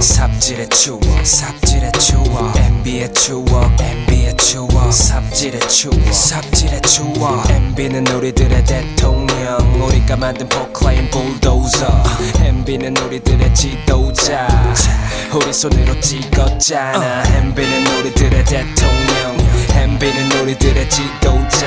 삽질의 추억 삽질의 추억 MB의 추억 MB의 추억 삽질의 추억 삽질의 추억 MB는 우리들의 대통령 우리가 만든 포클레인 불도저 MB는 우리들의 지도자 우리 손으로 찍었잖아 MB는 우리들의 대통령 MB는 우리들의 지도자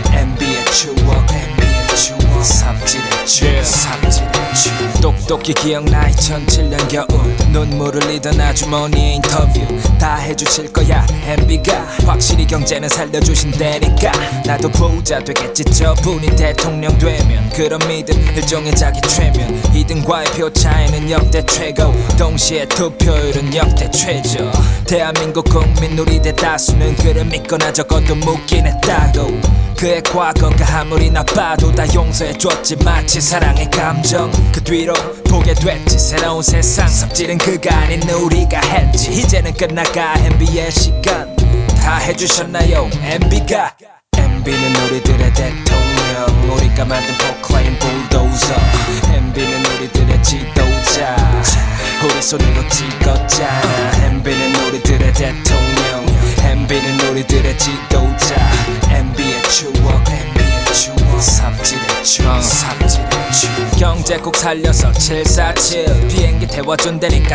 MB의 추억 MB의 추억 삽질의 추억 삽질의 추억 똑똑히 기억나 2007년 겨울 눈물을 흘리던 아주머니의 인터뷰 다 해주실 거야 MB가 확실히 경제는 살려주신다니까 나도 부자 되겠지 저분이 대통령 되면 그런 믿음 일종의 자기 최면 2등과의 표 차이는 역대 최고 동시에 투표율은 역대 최저 대한민국 국민 우리 대다수는 그를 믿거나 적어도 묻긴 했다고 그의 과거가 아무리 나빠도 다 용서해줬지 마치 사랑의 감정 그 뒤로 보게 됐지 새로운 세상 삽질은 그가 아닌 우리가 했지 이제는 끝나가 MB의 시간 다 해주셨나요 MB가 MB는 우리들의 대통령 우리가 만든 포클레인 불도저 MB는 우리들의 지도자 우리 손으로 찍었잖아 MB는 우리들의 대통령 MB는 우리들의 지도자 MB의 추억 MB의 추억 삽질의 추억 삽질의 추억 경제 꼭 살려서 747 비행기 태워준다니까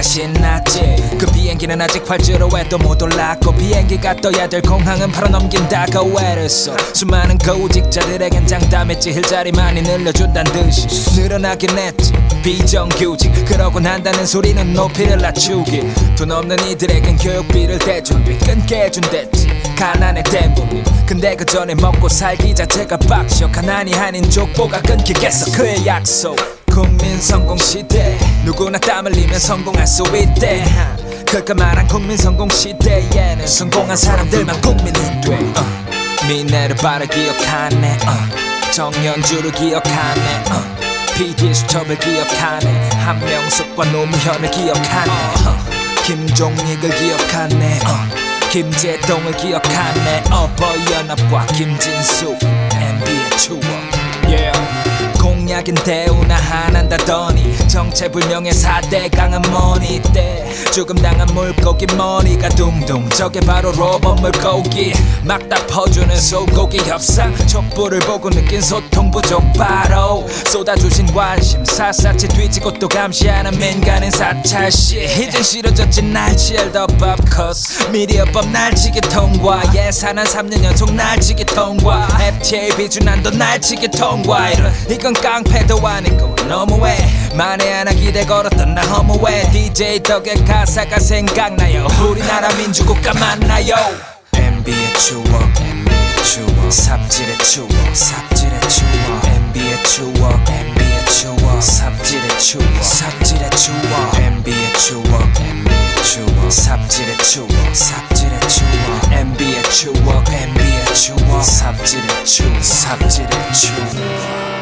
신났지 그 비행기는 아직 활주로 해도 못 올랐고 비행기가 떠야 될 공항은 바로 넘긴다고 애랬어 수많은 고직자들에겐 장담했지 일자리 많이 늘려준단 듯이 늘어나긴 했지 비정규직 그러고 난다는 소리는 높이를 낮추기 돈 없는 이들에겐 교육비를 대준 뒤 끊게 해준댔지 가난의 대부분 근데 그 전에 먹고 살기 자체가 빡셔 가난이 아닌 족보가 끊기겠어 그의 약속 국민 성공 시대 누구나 땀 흘리면 성공할 수 있대 그가 말한 국민 성공 시대에는 성공한 사람들만 국민이 돼 미네를 바로 기억하네 정연주를 기억하네 PD의 수첩을 기억하네 한명숙과 노무현을 기억하네 김종익을 기억하네 김재동을 기억하네 어버이연합과 김진수 MB의 추억 공약인 대우나 한한다더니 정체불명의 4대 강한 머니 때 죽음당한 물고기 머리가 둥둥 저게 바로 로봇 물고기 막 다 퍼주는 소고기 협상 촛불을 보고 느낀 소통 부족 바로 쏟아주신 관심 샅샅이 뒤지고 또 감시하는 민간인 사찰시 이젠 싫어졌지 날치알 덮밥 커스 미디어법 날치기 통과 예산안 3년 연속 날치기 통과 FTA 비준안도 날치기 통과 이건 깡패도 아니고 너무해 만에 하나 기대 걸었던 나 허무해 DJ 덕에 가사가 생각나요 우리나라 민주국가 만나요 MB의 추억 MB의 추억 삽질의 추억 삽질의 추억 MB의 추억 MB의 추억 삽질의 추억 삽질의 추억 MB의 추억 MB의 추억 삽질의 추억 삽질의 추억 MB의 추억 MB의 추억 삽질의 추억 삽질의 추억